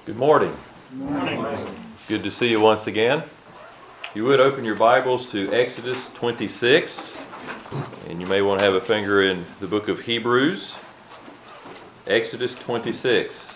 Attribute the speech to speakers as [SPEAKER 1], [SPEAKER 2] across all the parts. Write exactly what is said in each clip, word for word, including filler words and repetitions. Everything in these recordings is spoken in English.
[SPEAKER 1] Good morning.
[SPEAKER 2] Good morning.
[SPEAKER 1] Good to see you once again. If you would open your Bibles to Exodus twenty-six, and you may want to have a finger in the book of Hebrews. Exodus twenty-six.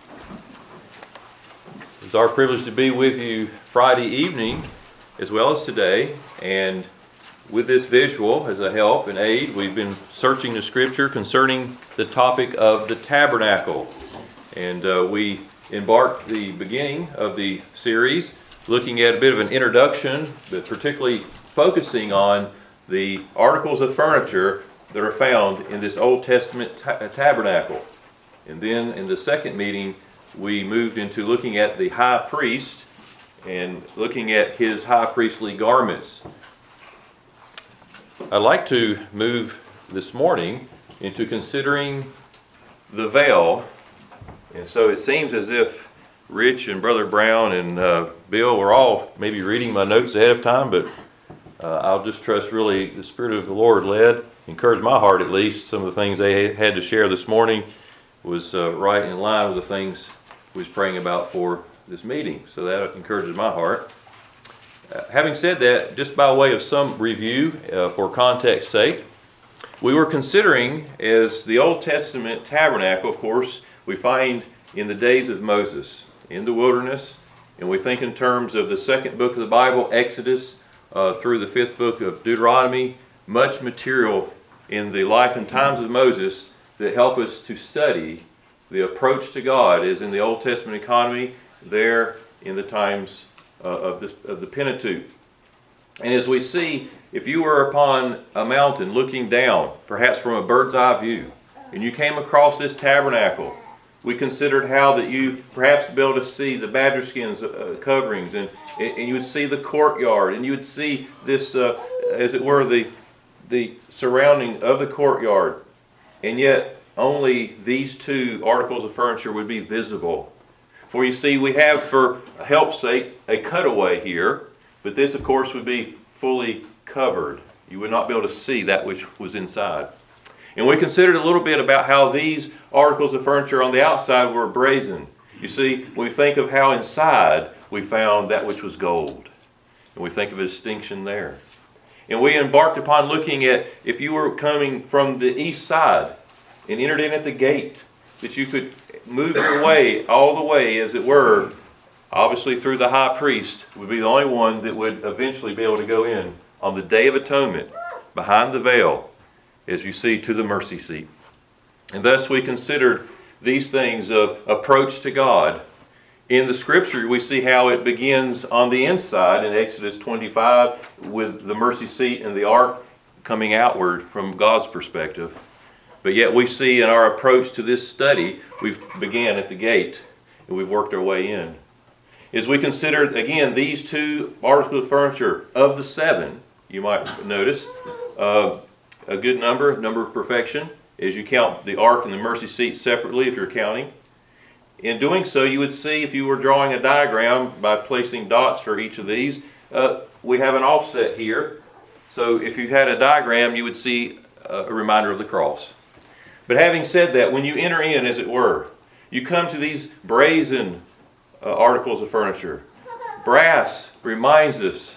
[SPEAKER 1] It's our privilege to be with you Friday evening as well as today, and with this visual as a help and aid, we've been searching the scripture concerning the topic of the tabernacle. And uh, we embarked the beginning of the series looking at a bit of an introduction, but particularly focusing on the articles of furniture that are found in this Old Testament ta- tabernacle. And then in the second meeting, we moved into looking at the high priest and looking at his high priestly garments. I'd like to move this morning into considering the veil. And so it seems as if Rich and Brother Brown and uh, Bill were all maybe reading my notes ahead of time, but uh, I'll just trust really the Spirit of the Lord led, encouraged my heart at least. Some of the things they had to share this morning was uh, right in line with the things we was praying about for this meeting. So that encourages my heart. Uh, having said that, just by way of some review uh, for context sake, we were considering as the Old Testament tabernacle, of course, we find in the days of Moses in the wilderness, and we think in terms of the second book of the Bible, Exodus, uh, through the fifth book of Deuteronomy, much material in the life and times of Moses that help us to study the approach to God as in the Old Testament economy there in the times uh, of, this, of the Pentateuch. And as we see, if you were upon a mountain looking down, perhaps from a bird's eye view, and you came across this tabernacle, we considered how that you perhaps be able to see the badger skins uh, coverings, and, and you would see the courtyard, and you would see this, uh, as it were, the, the surrounding of the courtyard. And yet, only these two articles of furniture would be visible. For you see, we have, for help's sake, a cutaway here, but this, of course, would be fully covered. You would not be able to see that which was inside. And we considered a little bit about how these articles of furniture on the outside were brazen. You see, when we think of how inside we found that which was gold. And we think of a distinction there. And we embarked upon looking at, if you were coming from the east side and entered in at the gate, that you could move your way all the way, as it were, obviously through the high priest, would be the only one that would eventually be able to go in on the Day of Atonement, behind the veil, as you see, to the mercy seat. And thus we considered these things of approach to God. In the scripture, we see how it begins on the inside in Exodus twenty-five with the mercy seat and the ark coming outward from God's perspective. But yet we see in our approach to this study, we've began at the gate and we've worked our way in. As we consider, again, these two articles of furniture of the seven, you might notice, uh, a good number, number of perfection, as you count the ark and the mercy seat separately if you're counting. In doing so, you would see, if you were drawing a diagram by placing dots for each of these, uh, we have an offset here. So if you had a diagram, you would see a reminder of the cross. But having said that, when you enter in, as it were, you come to these brazen uh, articles of furniture. Brass reminds us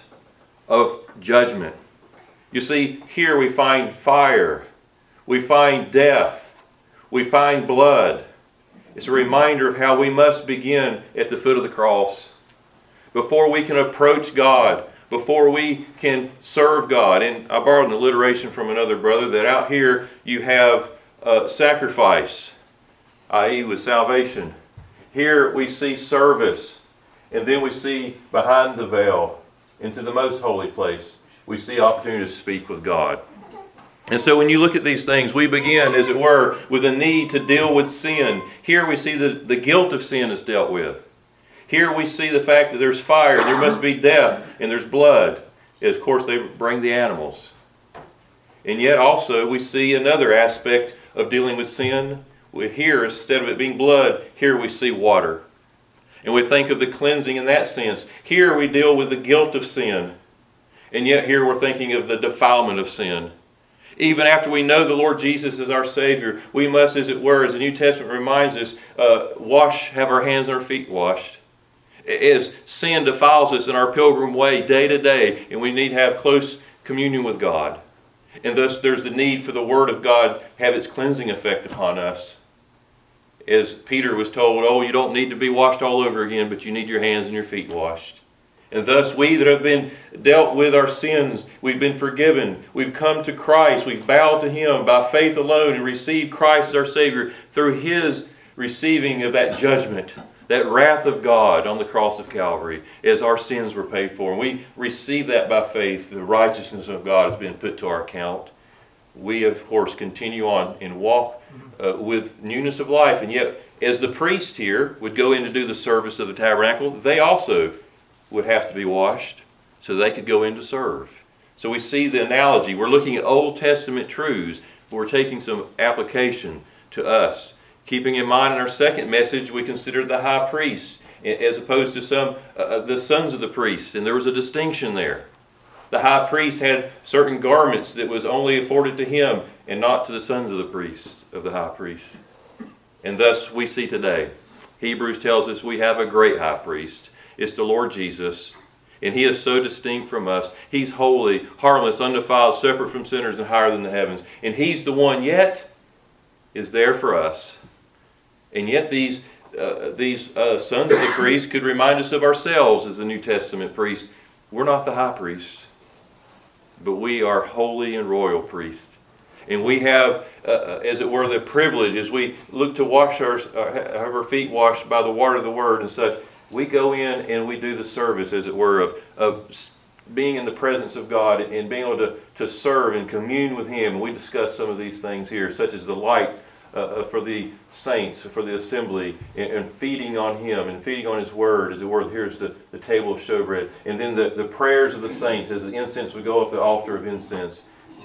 [SPEAKER 1] of judgment. You see, here we find fire, we find death, we find blood. It's a reminder of how we must begin at the foot of the cross. Before we can approach God, before we can serve God. And I borrowed an alliteration from another brother that out here you have uh, sacrifice, that is with salvation. Here we see service, and then we see behind the veil into the most holy place. We see opportunity to speak with God. And so when you look at these things, we begin, as it were, with a need to deal with sin. Here we see the, the guilt of sin is dealt with. Here we see the fact that there's fire, there must be death, and there's blood. Of course, they bring the animals. And yet also we see another aspect of dealing with sin. Here, instead of it being blood, here we see water. And we think of the cleansing in that sense. Here we deal with the guilt of sin. And yet here we're thinking of the defilement of sin. Even after we know the Lord Jesus is our Savior, we must, as it were, as the New Testament reminds us, uh, wash, have our hands and our feet washed. As sin defiles us in our pilgrim way day to day, and we need to have close communion with God. And thus there's the need for the Word of God have its cleansing effect upon us. As Peter was told, oh, you don't need to be washed all over again, but you need your hands and your feet washed. And thus we that have been dealt with our sins, we've been forgiven, we've come to Christ, we've bowed to Him by faith alone and received Christ as our Savior through His receiving of that judgment, that wrath of God on the cross of Calvary as our sins were paid for. And we receive that by faith. The righteousness of God has been put to our account. We, of course, continue on and walk uh, with newness of life. And yet, as the priest here would go in to do the service of the tabernacle, they also would have to be washed so they could go in to serve. So we see the analogy. We're looking at Old Testament truths, but we're taking some application to us. Keeping in mind in our second message, we considered the high priest as opposed to some uh, the sons of the priests, and there was a distinction there. The high priest had certain garments that was only afforded to him and not to the sons of the priest, of the high priest. And thus we see today, Hebrews tells us we have a great high priest. It's the Lord Jesus, and He is so distinct from us. He's holy, harmless, undefiled, separate from sinners, and higher than the heavens. And He's the one yet is there for us. And yet these uh, these uh, sons of the priest could remind us of ourselves as the New Testament priests. We're not the high priest, but we are holy and royal priests. And we have, uh, as it were, the privilege as we look to wash our, uh, have our feet washed by the water of the Word and such. We go in and we do the service, as it were, of, of being in the presence of God and being able to, to serve and commune with Him. We discuss some of these things here, such as the light uh, for the saints, for the assembly, and, and feeding on Him and feeding on His Word, as it were. Here's the, the table of showbread. And then the, the prayers of the saints, as the incense, we go up the altar of incense.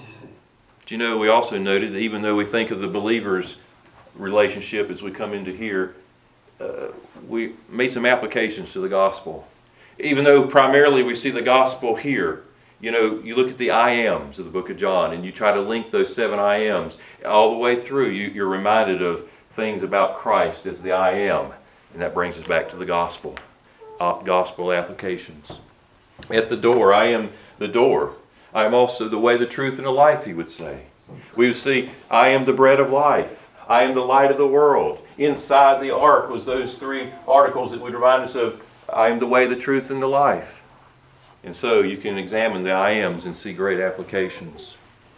[SPEAKER 1] But you know, we also noted that even though we think of the believer's relationship as we come into here, Uh, we made some applications to the gospel. Even though primarily we see the gospel here, you know, you look at the I ams of the book of John and you try to link those seven I ams all the way through. You, you're reminded of things about Christ as the I am. And that brings us back to the gospel, uh, gospel applications. At the door, I am the door. I am also the way, the truth, and the life, he would say. We would see, I am the bread of life. I am the light of the world. Inside the ark was those three articles that would remind us of, I am the way, the truth, and the life. And so you can examine the I ams and see great applications.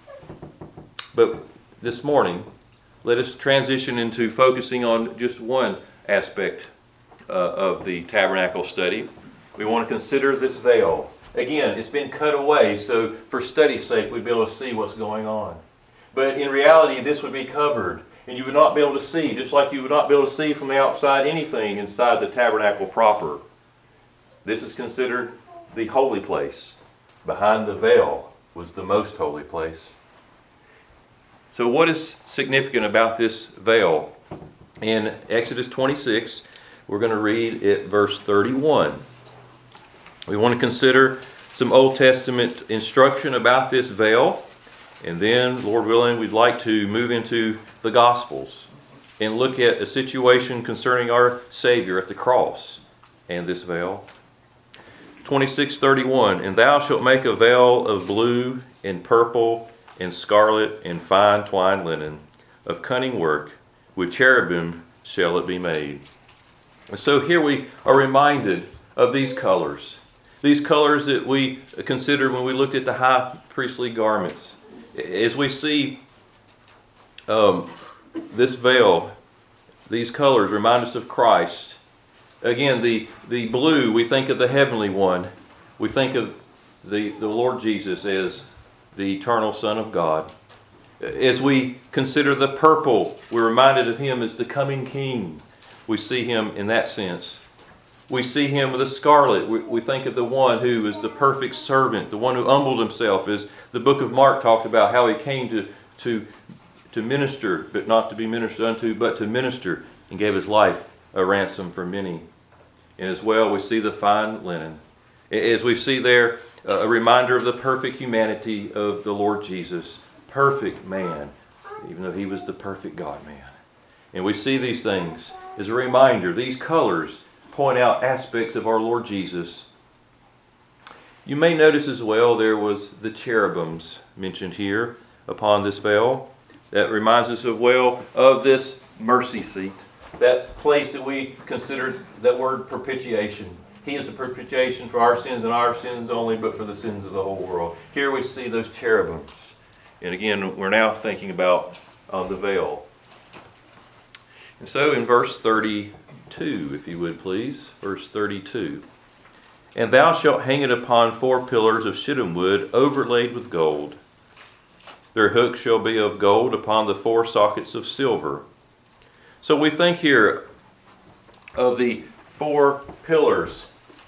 [SPEAKER 1] But this morning, let us transition into focusing on just one aspect uh, of the tabernacle study. We want to consider this veil. Again, it's been cut away, so for study's sake, we'd be able to see what's going on. But in reality, this would be covered. And you would not be able to see, just like you would not be able to see from the outside anything inside the tabernacle proper. This is considered the holy place. Behind the veil was the most holy place. So what is significant about this veil? In Exodus twenty-six, we're going to read at verse thirty-one. We want to consider some Old Testament instruction about this veil. And then, Lord willing, we'd like to move into the Gospels and look at a situation concerning our Savior at the cross and this veil. twenty-six thirty-one, and thou shalt make a veil of blue and purple and scarlet and fine twined linen of cunning work, with cherubim shall it be made. And so here we are reminded of these colors. These colors that we considered when we looked at the high priestly garments. As we see um, this veil, these colors remind us of Christ. Again, the, the blue, we think of the heavenly one. We think of the, the Lord Jesus as the eternal Son of God. As we consider the purple, we're reminded of Him as the coming King. We see Him in that sense. We see Him with the scarlet. We, we think of the one who is the perfect servant, the one who humbled Himself, as the book of Mark talked about how He came to, to, to minister, but not to be ministered unto, but to minister, and gave His life a ransom for many. And as well, we see the fine linen. As we see there, a reminder of the perfect humanity of the Lord Jesus, perfect man, even though he was the perfect God-man. And we see these things as a reminder. These colors point out aspects of our Lord Jesus. You may notice as well there was the cherubims mentioned here upon this veil. That reminds us of well of this mercy seat, that place that we considered that word propitiation. He is the propitiation for our sins and our sins only, but for the sins of the whole world. Here we see those cherubims. And again, we're now thinking about uh, the veil. And so in verse thirty-two, if you would please, verse thirty-two. And thou shalt hang it upon four pillars of shittim wood overlaid with gold. Their hooks shall be of gold upon the four sockets of silver. So we think here of the four pillars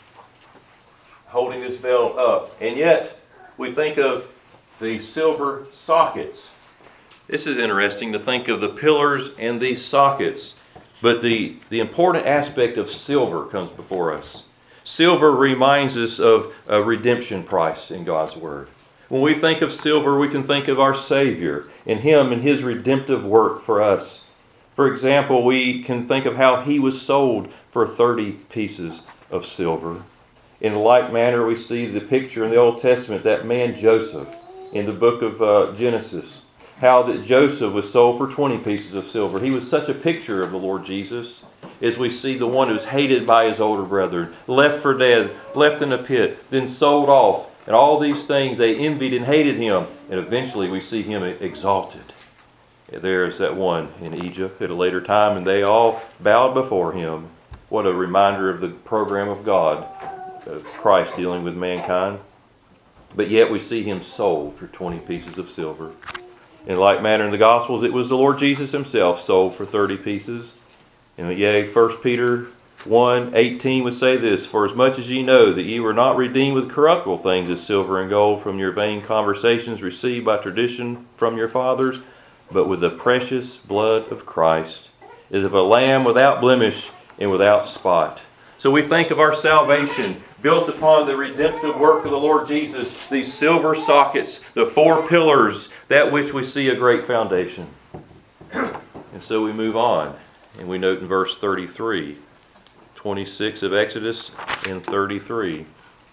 [SPEAKER 1] holding this veil up. And yet we think of the silver sockets. This is interesting to think of the pillars and these sockets. But the, the important aspect of silver comes before us. Silver reminds us of a redemption price in God's Word. When we think of silver, we can think of our Savior and Him and His redemptive work for us. For example, we can think of how He was sold for thirty pieces of silver. In like manner, we see the picture in the Old Testament, that man Joseph in the book of uh, Genesis, how that Joseph was sold for twenty pieces of silver. He was such a picture of the Lord Jesus, as we see the one who's hated by his older brethren, left for dead, left in a pit, then sold off. And all these things, they envied and hated him. And eventually we see him exalted. There's that one in Egypt at a later time, and they all bowed before him. What a reminder of the program of God, of Christ dealing with mankind. But yet we see him sold for twenty pieces of silver. In like manner in the Gospels, it was the Lord Jesus himself sold for thirty pieces. And yea, First Peter one eighteen would say this, For as much as ye know that ye were not redeemed with corruptible things as silver and gold from your vain conversations received by tradition from your fathers, but with the precious blood of Christ, as of a lamb without blemish and without spot. So we think of our salvation built upon the redemptive work of the Lord Jesus, these silver sockets, the four pillars, that which we see a great foundation. And so we move on, and we note in verse thirty-three, twenty-six of Exodus and thirty-three.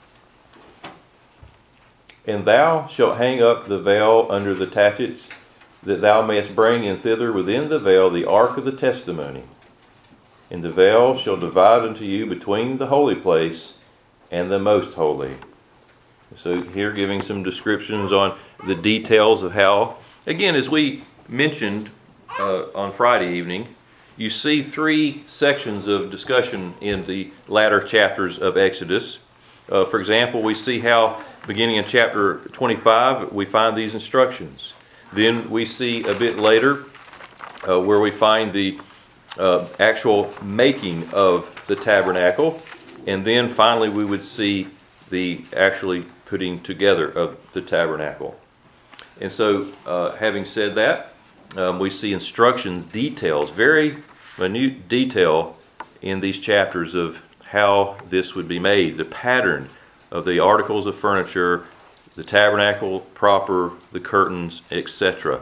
[SPEAKER 1] And thou shalt hang up the veil under the taffets, that thou mayest bring in thither within the veil the ark of the testimony. And the veil shall divide unto you between the holy place and the most holy. So here giving some descriptions on the details of how, again, as we mentioned uh, on Friday evening, you see three sections of discussion in the latter chapters of Exodus. Uh, for example, we see how, beginning in chapter twenty-five, we find these instructions. Then we see a bit later uh, where we find the uh, actual making of the tabernacle. And then finally we would see the actually putting together of the tabernacle. And so uh, having said that, um, we see instructions, details, very minute detail in these chapters of how this would be made, the pattern of the articles of furniture, the tabernacle proper, the curtains, et cetera.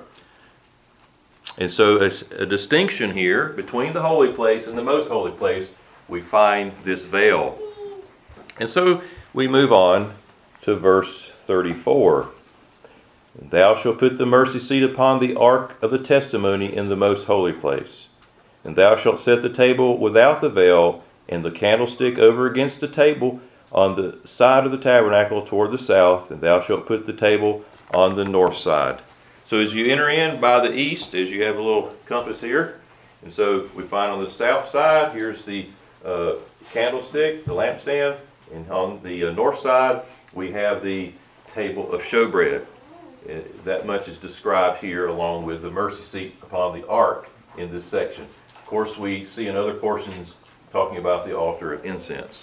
[SPEAKER 1] And so a, a distinction here between the holy place and the most holy place, we find this veil. And so we move on to verse thirty-four. Thou shalt put the mercy seat upon the ark of the testimony in the most holy place. And thou shalt set the table without the veil, and the candlestick over against the table on the side of the tabernacle toward the south, and thou shalt put the table on the north side. So as you enter in by the east, as you have a little compass here, and so we find on the south side, here's the uh, candlestick, the lampstand, and on the uh, north side, we have the table of showbread. Uh, that much is described here along with the mercy seat upon the ark in this section. Of course, we see in other portions talking about the altar of incense.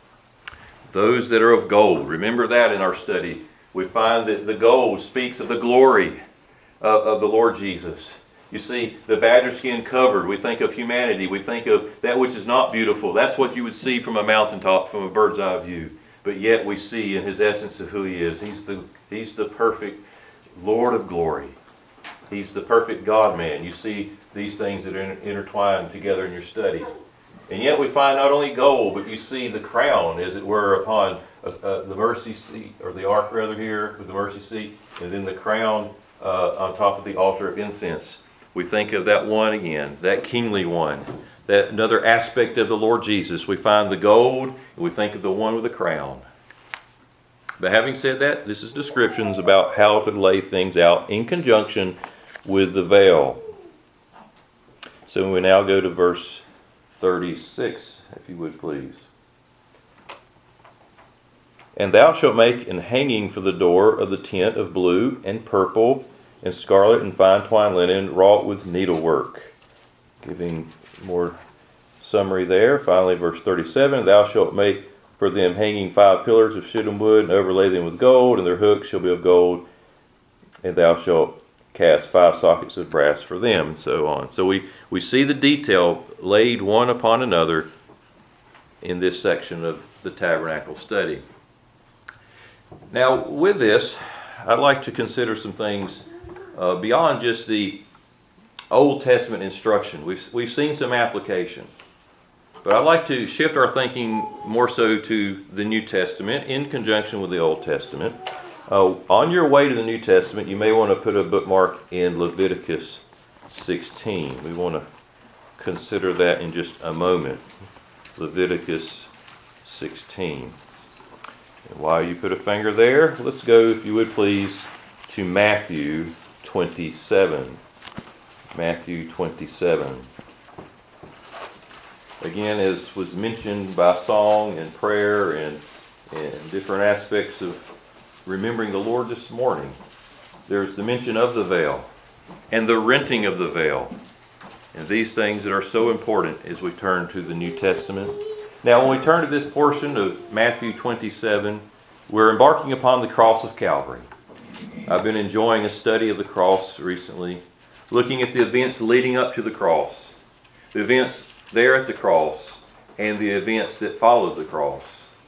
[SPEAKER 1] Those that are of gold, remember that in our study. We find that the gold speaks of the glory of, of the Lord Jesus. You see, the badger skin covered, we think of humanity. We think of that which is not beautiful. That's what you would see from a mountaintop, from a bird's eye view. But yet we see in his essence of who he is. He's the, he's the perfect Lord of glory. He's the perfect God-man. You see these things that are intertwined together in your study. And yet we find not only gold, but you see the crown, as it were, upon uh, uh, the mercy seat, or the ark rather here, with the mercy seat, and then the crown uh, on top of the altar of incense. We think of that one again, that kingly one, that another aspect of the Lord Jesus. We find the gold, and we think of the one with the crown. But having said that, this is descriptions about how to lay things out in conjunction with the veil. So we now go to verse thirty-six, if you would please. And thou shalt make an hanging for the door of the tent of blue and purple and scarlet and fine twined linen wrought with needlework. Giving more summary there. Finally, verse thirty-seven, thou shalt make for them hanging five pillars of shittim wood and overlay them with gold, and their hooks shall be of gold, and thou shalt cast five sockets of brass for them, and so on. So we, we see the detail laid one upon another in this section of the tabernacle study. Now, with this, I'd like to consider some things uh, beyond just the Old Testament instruction. We've, we've seen some application. But I'd like to shift our thinking more so to the New Testament in conjunction with the Old Testament. Uh, on your way to the New Testament, you may want to put a bookmark in Leviticus sixteen. We want to consider that in just a moment. Leviticus sixteen. And while you put a finger there, let's go, if you would please, to Matthew twenty-seven. Matthew twenty-seven. Again, as was mentioned by song and prayer and, and different aspects of remembering the Lord this morning, there's the mention of the veil and the renting of the veil. And these things that are so important as we turn to the New Testament. Now, when we turn to this portion of Matthew twenty-seven, we're embarking upon the cross of Calvary. I've been enjoying a study of the cross recently, looking at the events leading up to the cross, the events there at the cross, and the events that followed the cross.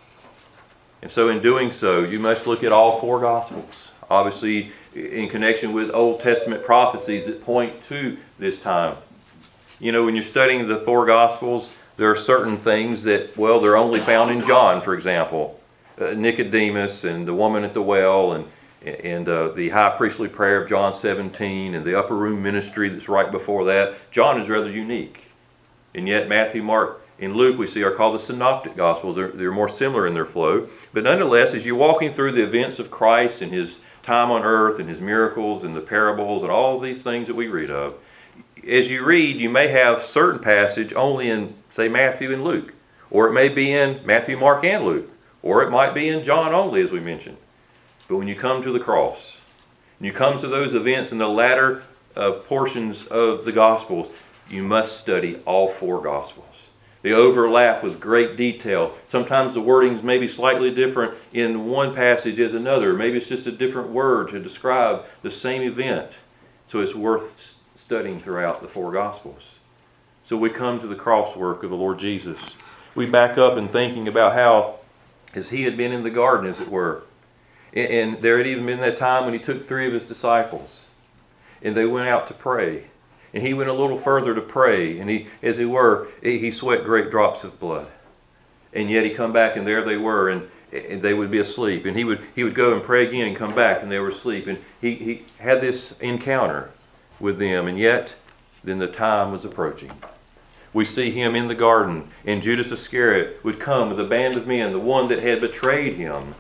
[SPEAKER 1] And so in doing so, you must look at all four Gospels. Obviously, in connection with Old Testament prophecies that point to this time. You know, when you're studying the four Gospels, there are certain things that, well, they're only found in John, for example. Uh, Nicodemus and the woman at the well, and and uh, the high priestly prayer of John seventeen, and the upper room ministry that's right before that. John is rather unique. And yet Matthew, Mark, and Luke we see are called the Synoptic Gospels. They're, they're more similar in their flow. But nonetheless, as you're walking through the events of Christ and his time on earth and his miracles and the parables and all of these things that we read of, as you read, you may have certain passage only in, say, Matthew and Luke. Or it may be in Matthew, Mark, and Luke. Or it might be in John only, as we mentioned. But when you come to the cross, and you come to those events in the latter uh, portions of the Gospels, you must study all four Gospels. They overlap with great detail. Sometimes the wordings may be slightly different in one passage as another. Maybe it's just a different word to describe the same event. So it's worth studying throughout the four Gospels. So we come to the cross work of the Lord Jesus. We back up in thinking about how, as he had been in the garden, as it were, and there had even been that time when he took three of his disciples, and they went out to pray. And he went a little further to pray, and he, as it were, he sweat great drops of blood. And yet he come back, and there they were, and, and they would be asleep. And he would he would go and pray again and come back, and they were asleep. And he, he had this encounter with them, and yet then the time was approaching. We see him in the garden, and Judas Iscariot would come with a band of men, the one that had betrayed him.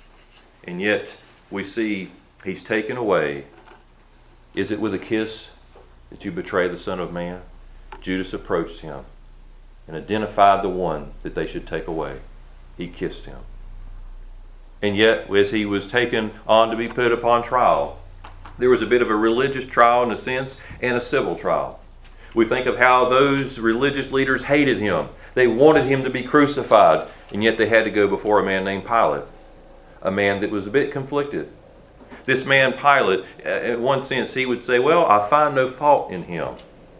[SPEAKER 1] And yet we see he's taken away. Is it with a kiss that you betray the Son of Man? Judas approached him and identified the one that they should take away. He kissed him. And yet, as he was taken on to be put upon trial, there was a bit of a religious trial in a sense and a civil trial. We think of how those religious leaders hated him. They wanted him to be crucified, and yet they had to go before a man named Pilate, a man that was a bit conflicted. This man Pilate, in one sense, he would say, well, I find no fault in him.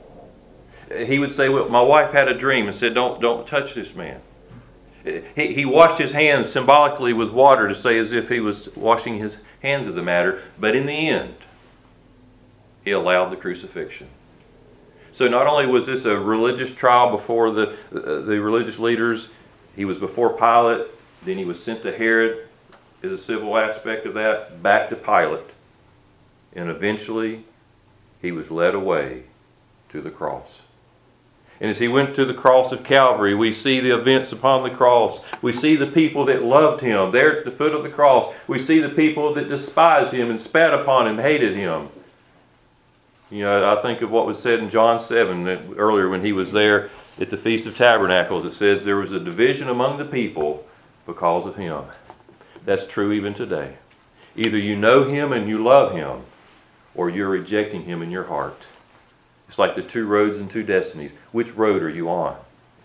[SPEAKER 1] He would say, well, my wife had a dream and said, don't, don't touch this man. He, he washed his hands symbolically with water to say as if he was washing his hands of the matter. But in the end, He allowed the crucifixion. So not only was this a religious trial before the, uh, the religious leaders, he was before Pilate, then he was sent to Herod as a civil aspect of that, back to Pilate. And eventually, he was led away to the cross. And as he went to the cross of Calvary, we see the events upon the cross. We see the people that loved him there at the foot of the cross. We see the people that despised him and spat upon him, hated him. You know, I think of what was said in John seven that earlier when he was there at the Feast of Tabernacles. It says there was a division among the people because of him. That's true even today. Either you know him and you love him, or you're rejecting him in your heart. It's like the two roads and two destinies. Which road are you on?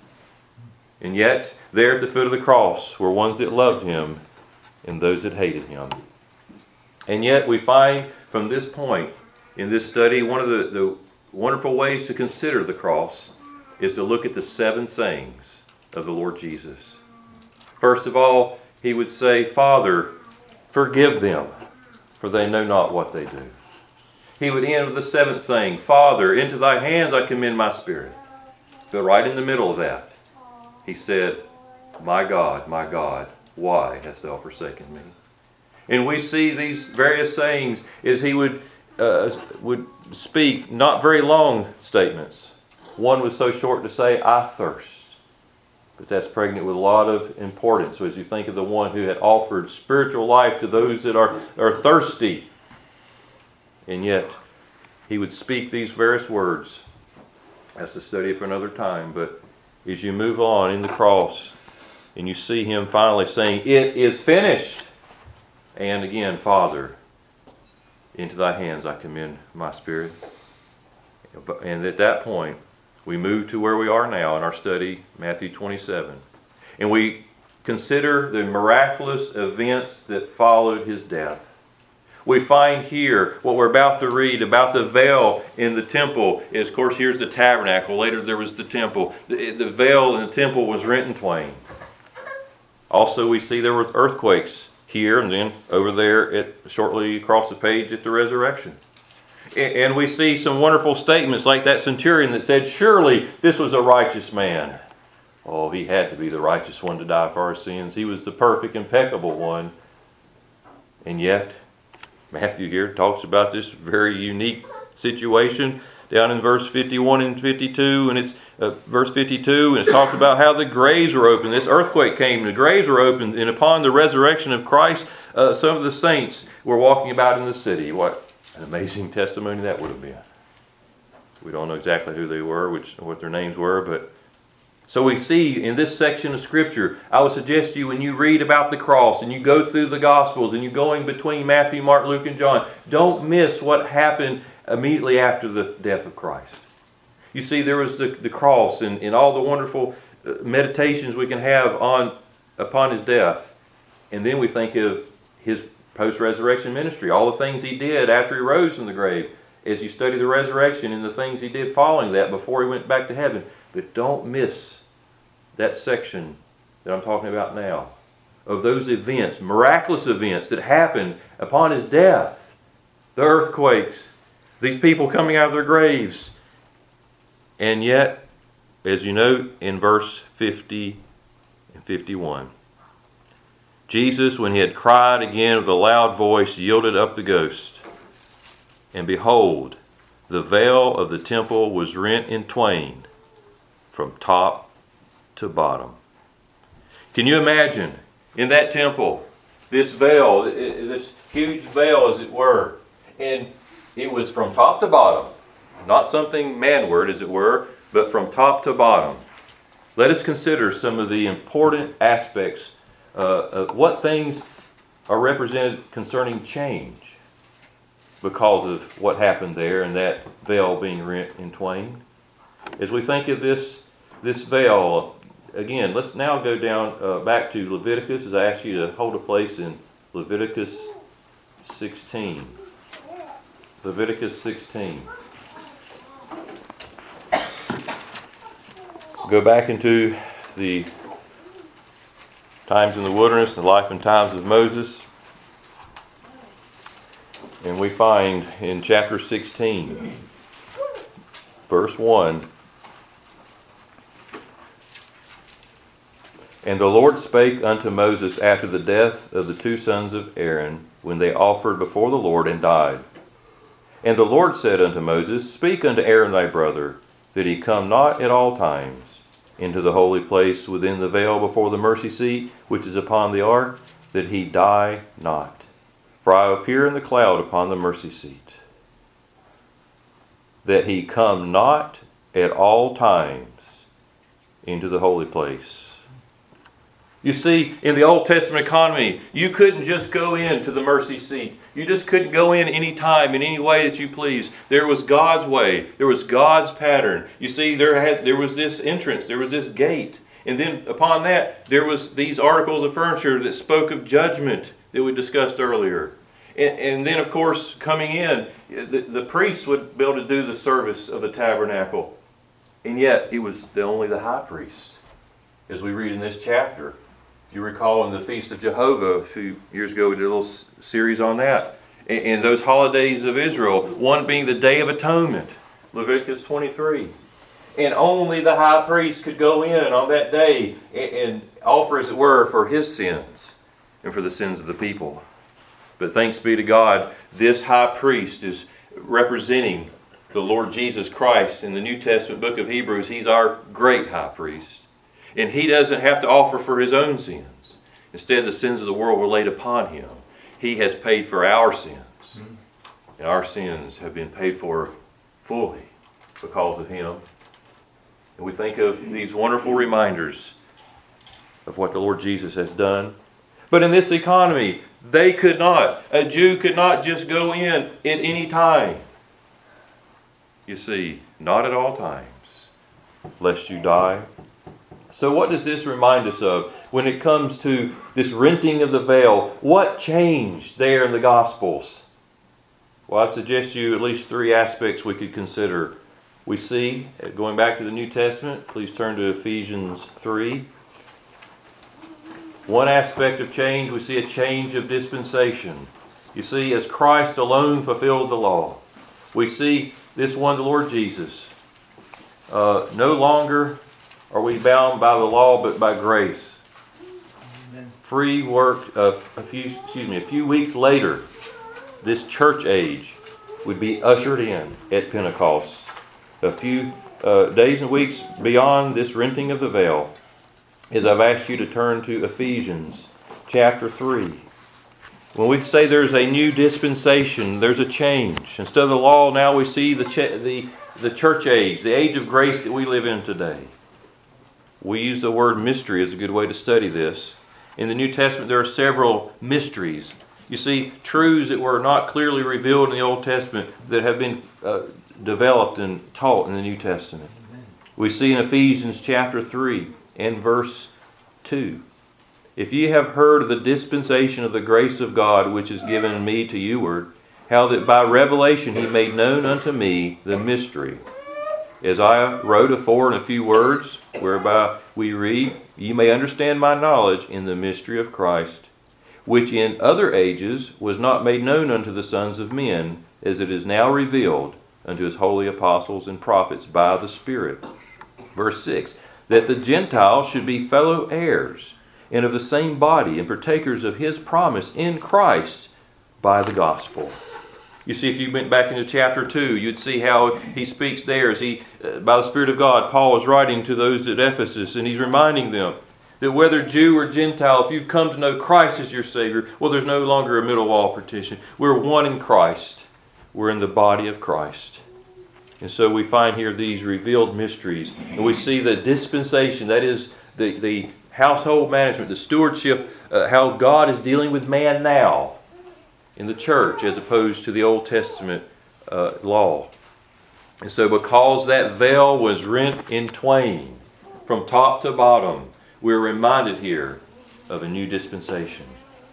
[SPEAKER 1] And yet, there at the foot of the cross were ones that loved him and those that hated him. And yet we find from this point in this study, one of the, the wonderful ways to consider the cross is to look at the seven sayings of the Lord Jesus. First of all, he would say, Father, forgive them, for they know not what they do. He would end with the seventh saying, Father, into thy hands I commend my spirit. But right in the middle of that, he said, My God, my God, why hast thou forsaken me? And we see these various sayings as he would uh, would speak not very long statements. One was so short to say, I thirst. But that's pregnant with a lot of importance. So as you think of the one who had offered spiritual life to those that are, are thirsty, and yet he would speak these various words. That's a study for another time. But as you move on in the cross, and you see him finally saying, It is finished. And again, Father, into thy hands I commend my spirit. And at that point, we move to where we are now in our study, Matthew twenty-seven. And we consider the miraculous events that followed his death. We find here what we're about to read about the veil in the temple. Is, of course, here's the tabernacle. Later there was the temple. The, the veil in the temple was rent in twain. Also, we see there were earthquakes here and then over there at shortly across the page at the resurrection. And we see some wonderful statements like that centurion that said, Surely this was a righteous man. Oh, he had to be the righteous one to die for our sins. He was the perfect, impeccable one. And yet, Matthew here talks about this very unique situation down in verse fifty-one and fifty-two, and it's uh, verse fifty-two, and it's talked about how the graves were opened. This earthquake came, the graves were opened, and upon the resurrection of Christ, uh, some of the saints were walking about in the city. What an amazing testimony that would have been. We don't know exactly who they were, which what their names were, but so we see in this section of Scripture, I would suggest to you when you read about the cross and you go through the Gospels and you're going between Matthew, Mark, Luke, and John, don't miss what happened immediately after the death of Christ. You see, there was the, the cross and, and all the wonderful meditations we can have on upon his death. And then we think of his post-resurrection ministry, all the things he did after he rose from the grave. As you study the resurrection and the things he did following that before he went back to heaven. But don't miss that section that I'm talking about now, of those events, miraculous events that happened upon his death. The earthquakes, these people coming out of their graves. And yet, as you note in verse fifty and fifty-one, Jesus, when he had cried again with a loud voice, yielded up the ghost. And behold, the veil of the temple was rent in twain from top to bottom. Can you imagine in that temple, this veil, this huge veil as it were, and it was from top to bottom, not something manward as it were, but from top to bottom. Let us consider some of the important aspects uh, of what things are represented concerning change because of what happened there and that veil being rent in twain. As we think of this, this veil, again, let's now go down uh, back to Leviticus, as I ask you to hold a place in Leviticus sixteen. Leviticus sixteen. Go back into the times in the wilderness, the life and times of Moses. And we find in chapter sixteen, verse one, "And the Lord spake unto Moses after the death of the two sons of Aaron, when they offered before the Lord and died. And the Lord said unto Moses, Speak unto Aaron thy brother, that he come not at all times into the holy place within the veil before the mercy seat, which is upon the ark, that he die not. For I appear in the cloud upon the mercy seat. That he come not at all times into the holy place." You see, in the Old Testament economy, you couldn't just go into the mercy seat. You just couldn't go in any time, in any way that you please. There was God's way. There was God's pattern. You see, there has there was this entrance. There was this gate. And then upon that, there was these articles of furniture that spoke of judgment that we discussed earlier. And, and then, of course, coming in, the, the priest would be able to do the service of the tabernacle. And yet, it was the, only the high priest, as we read in this chapter. If you recall in the Feast of Jehovah a few years ago, we did a little series on that. And, and those holidays of Israel, one being the Day of Atonement, Leviticus twenty-three. And only the high priest could go in on that day and, and offer, as it were, for his sins and for the sins of the people. But thanks be to God, this high priest is representing the Lord Jesus Christ. In the New Testament book of Hebrews, he's our great high priest. And he doesn't have to offer for his own sins. Instead, the sins of the world were laid upon him. He has paid for our sins. And our sins have been paid for fully because of him. And we think of these wonderful reminders of what the Lord Jesus has done. But in this economy, they could not. A Jew could not just go in at any time. You see, not at all times, lest you die. So what does this remind us of when it comes to this renting of the veil? What changed there in the Gospels? Well, I'd suggest you at least three aspects we could consider. We see, going back to the New Testament, please turn to Ephesians three. One aspect of change, we see a change of dispensation. You see, as Christ alone fulfilled the law, we see this one, the Lord Jesus. Uh, no longer are we bound by the law, but by grace. Amen. Free work. Uh, a few, excuse me, a few weeks later, this church age would be ushered in at Pentecost. A few uh, days and weeks beyond this renting of the veil, as I've asked you to turn to Ephesians chapter three. When we say there's a new dispensation, there's a change. Instead of the law, now we see the ch- the the church age, the age of grace that we live in today. We use the word mystery as a good way to study this. In the New Testament, there are several mysteries. You see, truths that were not clearly revealed in the Old Testament that have been uh, developed and taught in the New Testament. Amen. We see in Ephesians chapter three and verse two. "If ye have heard of the dispensation of the grace of God, which is given me to youward, how that by revelation he made known unto me the mystery, as I wrote afore in a few words, whereby we read, Ye may understand my knowledge in the mystery of Christ, which in other ages was not made known unto the sons of men, as it is now revealed unto his holy apostles and prophets by the Spirit." Verse six, "That the Gentiles should be fellow heirs, and of the same body, and partakers of his promise in Christ by the gospel." You see, if you went back into chapter two, you'd see how he speaks there as he, uh, by the Spirit of God, Paul is writing to those at Ephesus, and he's reminding them that whether Jew or Gentile, if you've come to know Christ as your Savior, well, there's no longer a middle wall partition. We're one in Christ. We're in the body of Christ. And so we find here these revealed mysteries. And we see the dispensation, that is the, the household management, the stewardship, uh, how God is dealing with man now in the church as opposed to the Old Testament uh, law. And so because that veil was rent in twain from top to bottom, we're reminded here of a new dispensation.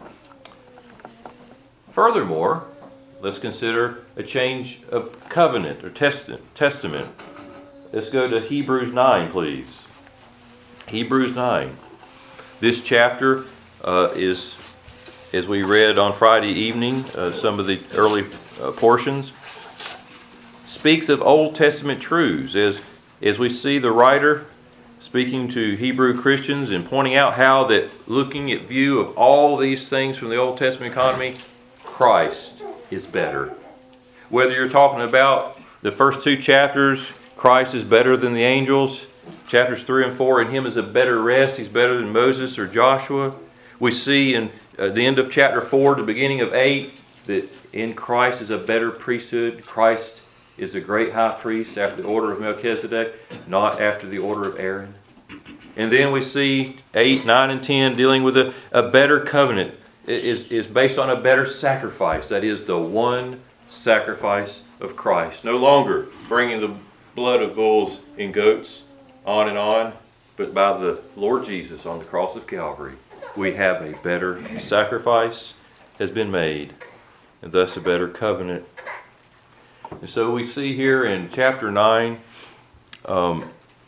[SPEAKER 1] Furthermore, let's consider a change of covenant or testament. Let's go to Hebrews nine, please. Hebrews nine. This chapter uh, is, as we read on Friday evening, uh, some of the early uh, portions speaks of Old Testament truths, as, as we see the writer speaking to Hebrew Christians and pointing out how that looking at view of all these things from the Old Testament economy, Christ is better. Whether you're talking about the first two chapters, Christ is better than the angels. Chapters three and four, in him is a better rest. He's better than Moses or Joshua. We see in uh, the end of chapter four, the beginning of eight, that in Christ is a better priesthood. Christ is a great high priest after the order of Melchizedek, not after the order of Aaron. And then we see eight, nine, and ten dealing with a, a better covenant. It is, is based on a better sacrifice. That is the one sacrifice of Christ. No longer bringing the blood of bulls and goats on and on, but by the Lord Jesus on the cross of Calvary, we have a better sacrifice has been made, and thus a better covenant. And so we see here in chapter nine, um,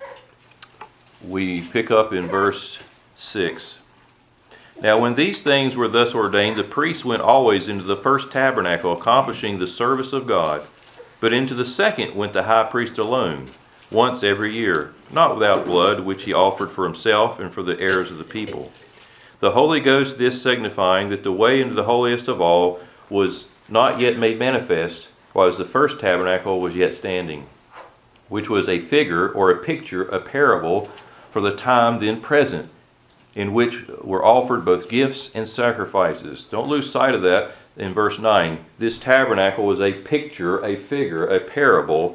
[SPEAKER 1] we pick up in verse six. Now when these things were thus ordained, the priest went always into the first tabernacle, accomplishing the service of God. But into the second went the high priest alone, once every year, not without blood, which he offered for himself and for the heirs of the people. The Holy Ghost this signifying that the way into the holiest of all was not yet made manifest, while the first tabernacle was yet standing, which was a figure or a picture, a parable, for the time then present, in which were offered both gifts and sacrifices. Don't lose sight of that in verse nine. This tabernacle was a picture, a figure, a parable.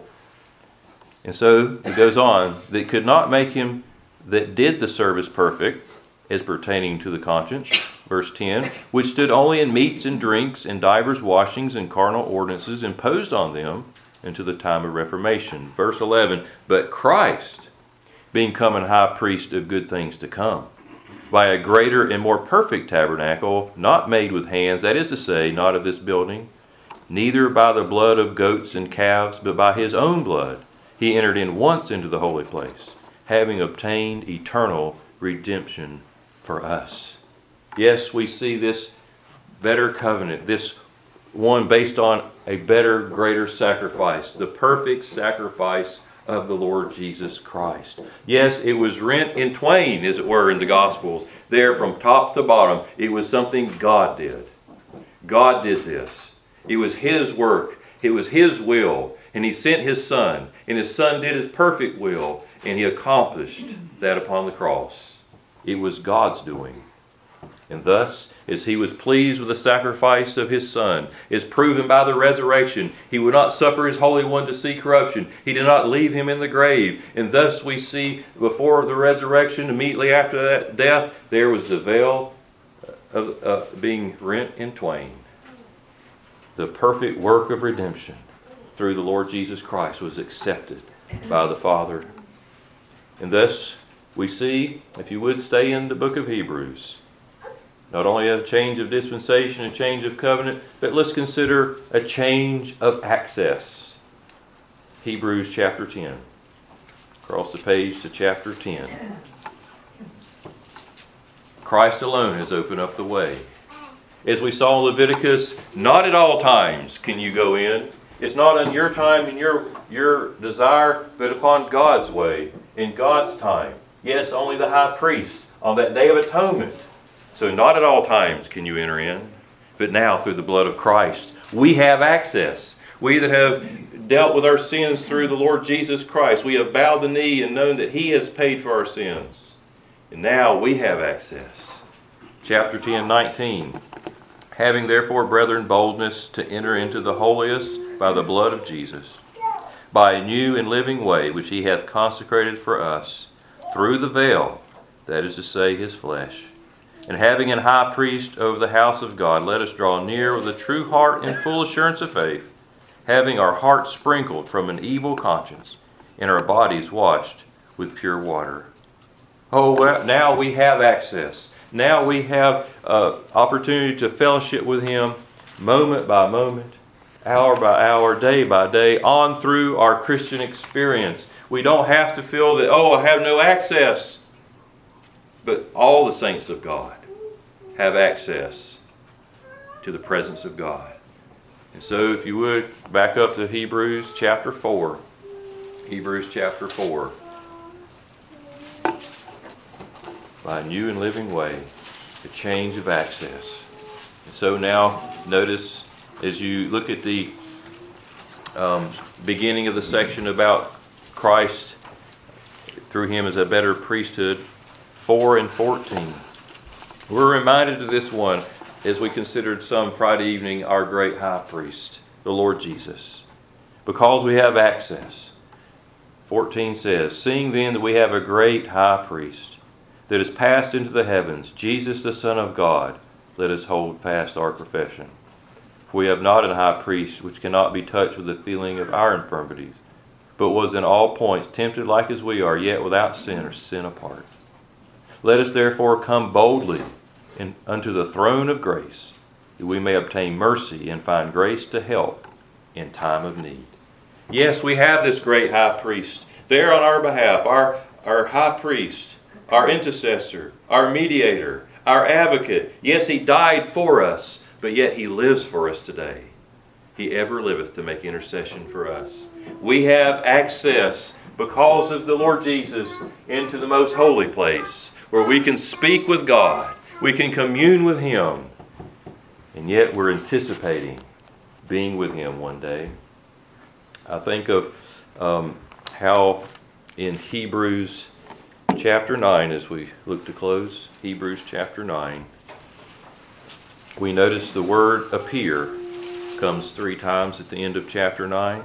[SPEAKER 1] And so it goes on, that could not make him that did the service perfect, as pertaining to the conscience. Verse ten, which stood only in meats and drinks and divers washings and carnal ordinances imposed on them unto the time of Reformation. Verse eleven, but Christ, being come an high priest of good things to come, by a greater and more perfect tabernacle, not made with hands, that is to say, not of this building, neither by the blood of goats and calves, but by his own blood, he entered in once into the holy place, having obtained eternal redemption for us. Yes, we see this better covenant, this one based on a better, greater sacrifice, the perfect sacrifice of the Lord Jesus Christ. Yes, it was rent in twain, as it were, in the Gospels. There from top to bottom, it was something God did. God did this. It was His work. It was His will. And He sent His Son. And His Son did His perfect will. And He accomplished that upon the cross. It was God's doing. And thus, as He was pleased with the sacrifice of His Son, is proven by the resurrection. He would not suffer His Holy One to see corruption. He did not leave Him in the grave. And thus we see before the resurrection, immediately after that death, there was the veil of uh, being rent in twain. The perfect work of redemption through the Lord Jesus Christ was accepted by the Father. And thus we see, if you would stay in the book of Hebrews, not only a change of dispensation, a change of covenant, but let's consider a change of access. Hebrews chapter ten. Across the page to chapter ten. Christ alone has opened up the way. As we saw in Leviticus, not at all times can you go in. It's not on your time and your, your desire, but upon God's way, in God's time. Yes, only the high priest on that day of atonement. So not at all times can you enter in, but now through the blood of Christ, we have access. We that have dealt with our sins through the Lord Jesus Christ, we have bowed the knee and known that He has paid for our sins. And now we have access. Chapter ten, nineteen. Having therefore, brethren, boldness to enter into the holiest by the blood of Jesus, by a new and living way which He hath consecrated for us, through the veil, that is to say, His flesh. And having an high priest over the house of God, let us draw near with a true heart and full assurance of faith, having our hearts sprinkled from an evil conscience, and our bodies washed with pure water. Oh, well, now we have access. Now we have uh, opportunity to fellowship with Him moment by moment, hour by hour, day by day, on through our Christian experience. We don't have to feel that, oh, I have no access. But all the saints of God have access to the presence of God. And so if you would, back up to Hebrews chapter four. Hebrews chapter four. By a new and living way, a change of access. And so now, notice as you look at the um, beginning of the section about Christ, through him as a better priesthood, four and fourteen. We're reminded of this one as we considered some Friday evening our great high priest, the Lord Jesus. Because we have access. fourteen says, seeing then that we have a great high priest that is passed into the heavens, Jesus the Son of God, let us hold fast our profession. For we have not a high priest which cannot be touched with the feeling of our infirmities, but was in all points tempted like as we are, yet without sin or sin apart. Let us therefore come boldly in, unto the throne of grace, that we may obtain mercy and find grace to help in time of need. Yes, we have this great high priest there on our behalf, our, our high priest, our intercessor, our mediator, our advocate. Yes, he died for us, but yet he lives for us today. He ever liveth to make intercession for us. We have access because of the Lord Jesus into the most holy place where we can speak with God. We can commune with him. And yet we're anticipating being with him one day. I think of um, how in Hebrews chapter nine, as we look to close, Hebrews chapter nine, we notice the word appear comes three times at the end of chapter nine.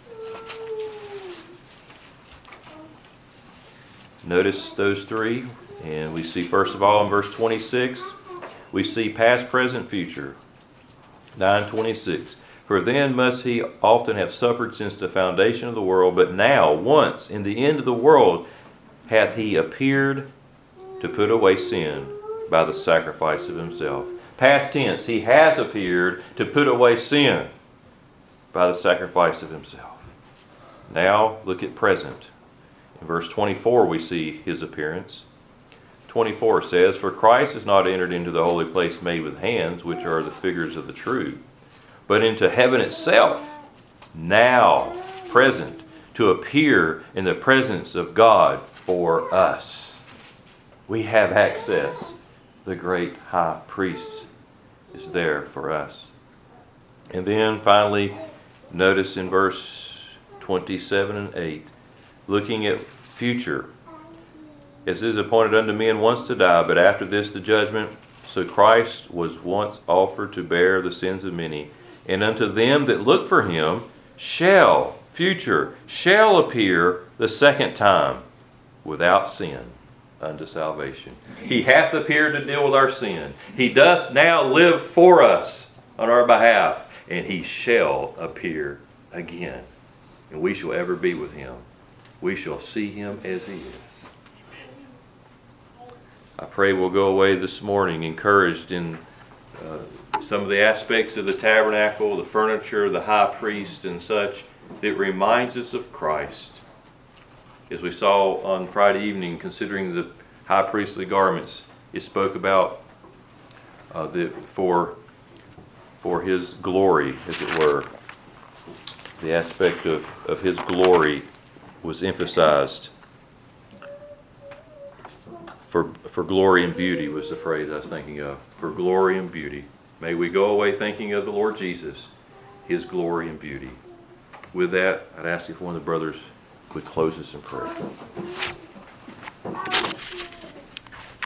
[SPEAKER 1] Notice those three, and we see first of all in verse twenty-six, we see past, present, future. nine twenty-six. For then must he often have suffered since the foundation of the world, but now, once, in the end of the world, hath he appeared to put away sin by the sacrifice of himself. Past tense, he has appeared to put away sin by the sacrifice of himself. Now, look at present. In verse twenty-four, we see his appearance. twenty-four says, for Christ is not entered into the holy place made with hands, which are the figures of the true, but into heaven itself, now present, to appear in the presence of God for us. We have access. The great high priest is there for us. And then finally, notice in verse twenty-seven and eight, looking at future, as it is appointed unto men once to die, but after this the judgment. So Christ was once offered to bear the sins of many, and unto them that look for him shall, future, shall appear the second time without sin unto salvation. He hath appeared to deal with our sin. He doth now live for us on our behalf, and he shall appear again. And we shall ever be with him. We shall see him as he is. I pray we'll go away this morning encouraged in uh, some of the aspects of the tabernacle, the furniture, the high priest and such, that reminds us of Christ. As we saw on Friday evening, considering the high priestly garments, it spoke about uh, the, for, for his glory, as it were. The aspect of, of his glory was emphasized. For, for glory and beauty was the phrase I was thinking of. For glory and beauty. May we go away thinking of the Lord Jesus, his glory and beauty. With that, I'd ask if one of the brothers would close us in prayer.